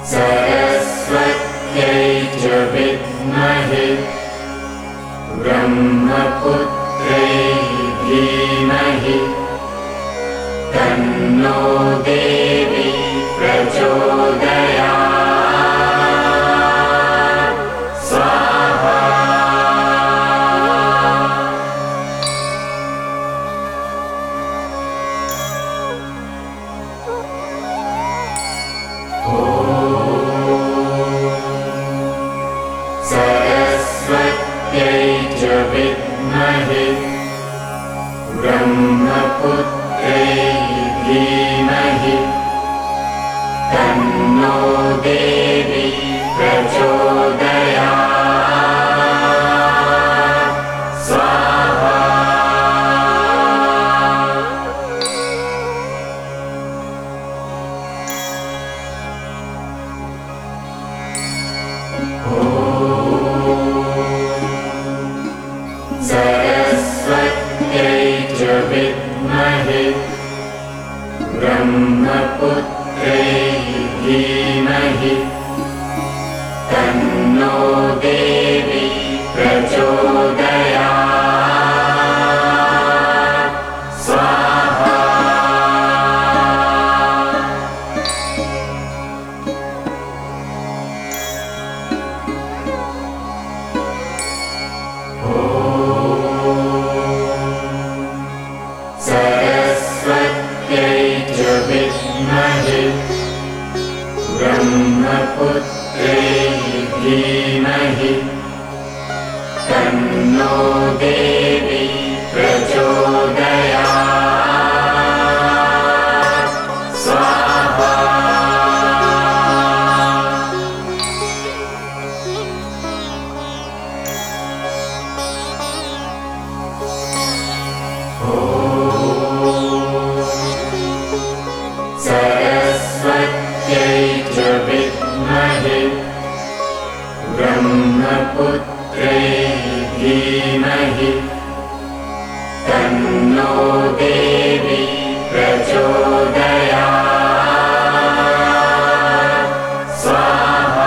सरस्वत्यै च विद्महे ब्रह्मपुत्रै धीमहि तन्नो देवी प्रचोदयात् स्वाहा। सरस्वत्यै च विद्महे ब्रह्मपुत्रै धीमहि तन्नो देवी प्रचोदयात् स्वाहा। सरस्वत्यै च विद्महे ब्रह्मपुत्रै धीमहि तन्नो देवी प्रचोदयात् स्वाहा। सरस्वत्यै च विद्महे ब्रह्मपुत्रै धीमहि तन्नो देवी प्रचोदयात् स्वाहा। सरस्वत्यै च विद्महे ब्रह्मपुत्रै धीमहि तन्नो देवी प्रचोदयात् स्वाहा।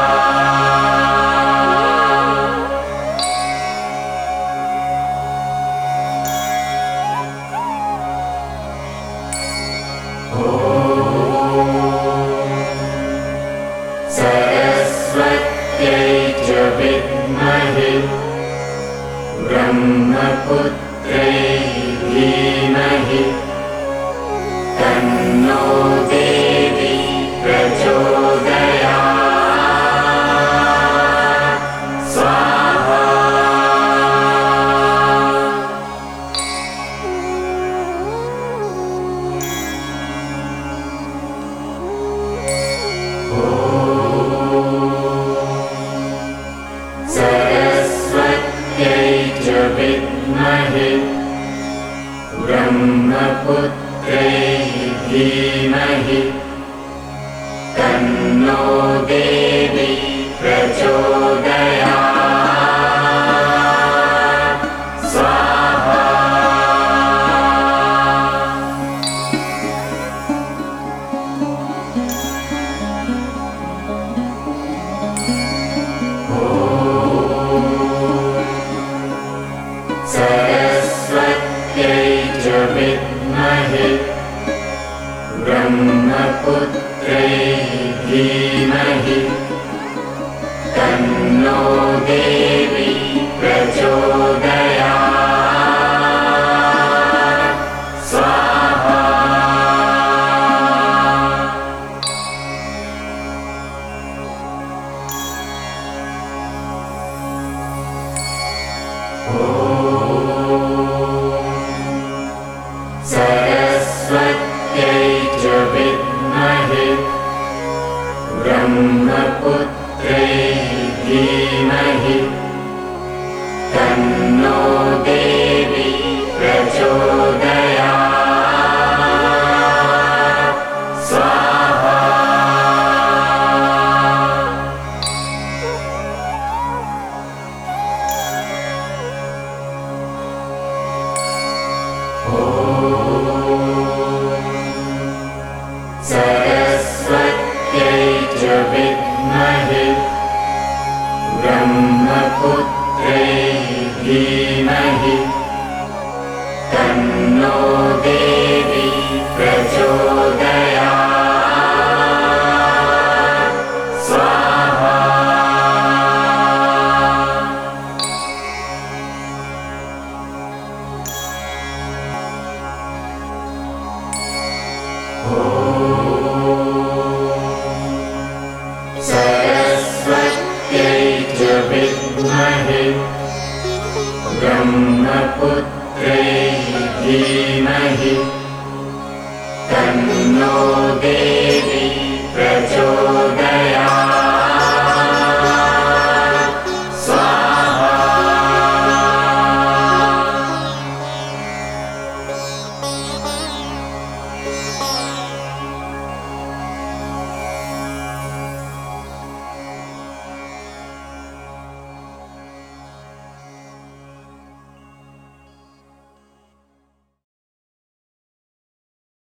सरस्वत्यै च विद्महे ब्रह्मपुत्रै धीमहि तन्नो देवी प्रचोदयात् स्वाहा। सरस्वत्यै च विद्महे ब्रह्मपुत्रै धीमहि तन्नो देवी प्रचोदयात् स्वाहा। सरस्वत्यै च विद्महे ब्रह्मपुत्रै धीमहि तन्नो देवी प्रचोदयात् स्वाहा। सरस्वत्यै च विद्महे ब्रह्मपुत्रै धीमहि तन्नो देवी प्रचोदयात् स्वाहा। सरस्वत्यै च विद्महे विद्महे ब्रह्मपुत्रे धीमहि तन्नो देवी प्रचोदयात् स्वाहा। सरस्वत्यै च विद्महे ब्रह्मपुत्रे धीमहि तन्नो देवी